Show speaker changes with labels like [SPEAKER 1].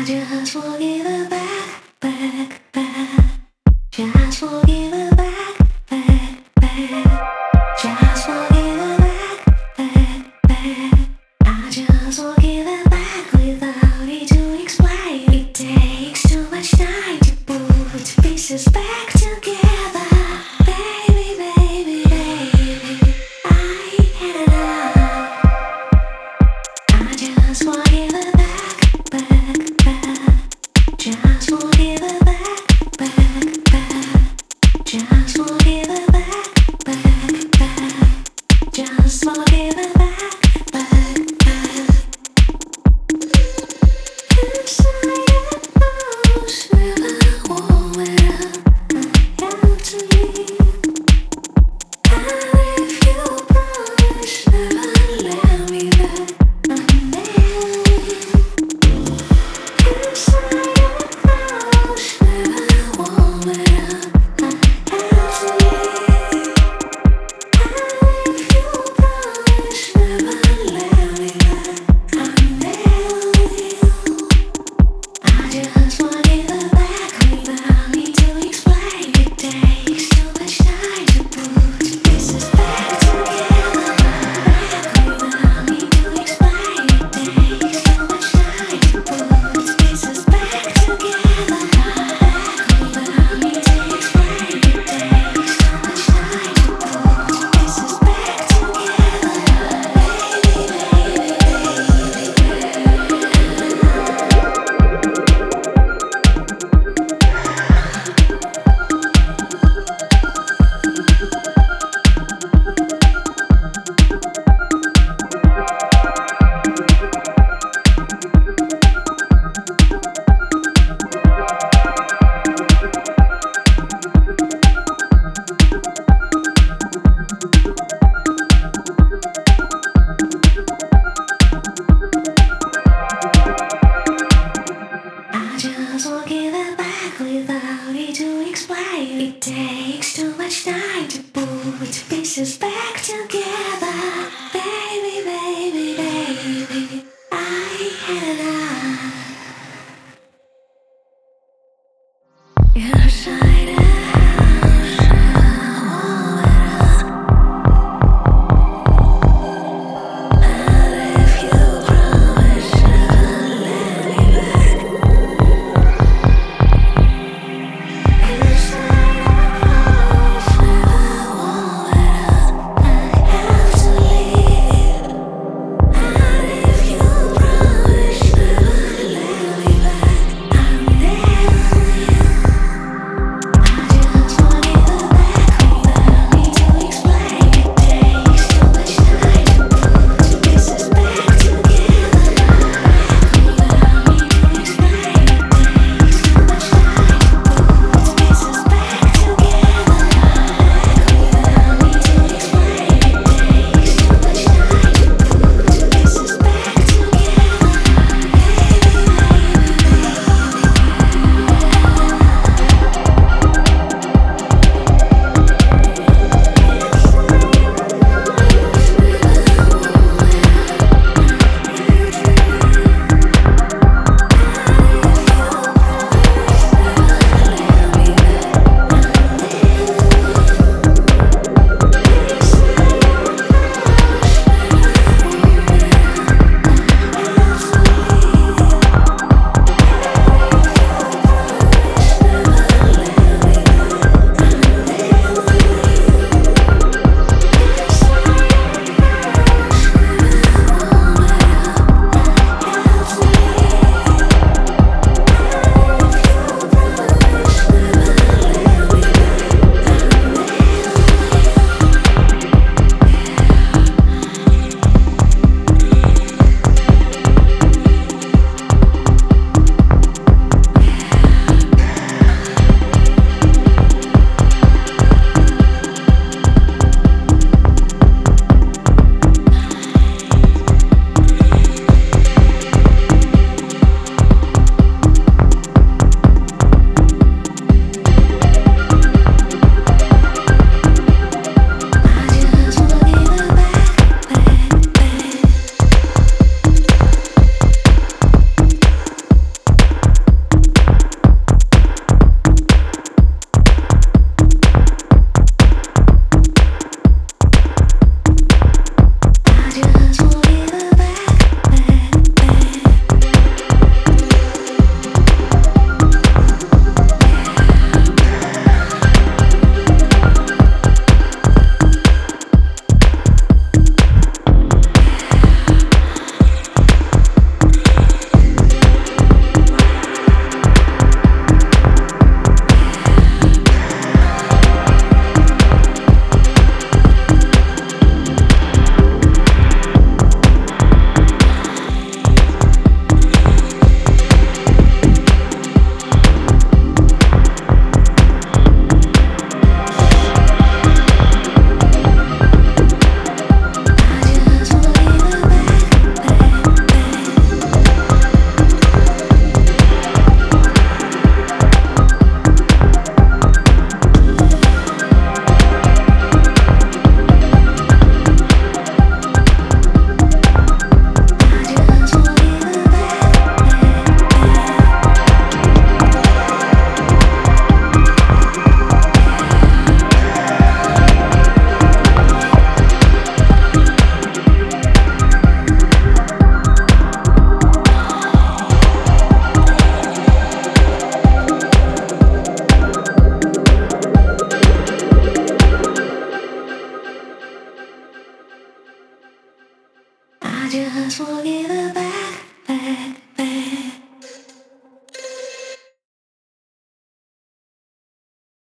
[SPEAKER 1] just wanna give it back, back, back. Just wanna give it back, back, back. Just wanna give it back, back, back. I just wanna give it back without need to explain. It takes too much time to put pieces back together. Baby, baby, baby, I had enough. I just wanna give it back, back, back. Just wanna give it back, back, back. Just wanna give it back, back, back. Just wanna give it back, back, back. Inside it knows never warm it up. I have to leave. And if you promise never let me back, I'm there. Inside it knows never warm it up. I have to leave. And if you promise never let me back, I'm there. I just wanna give it back without need to explain. It takes too much time to put pieces back together. Without need to explain. It takes too much time to put pieces back together. Without need to explain. It takes too much time to put pieces back together. I just wanna give it back without need to explain. It takes too much time to put pieces back together. Baby, baby, baby, I had enough. Inside out, warm it up. And if you promise never let me back. Inside out, never warm it up. I have to leave. And if you promise never let me back, I'm there. Just wanna give it back.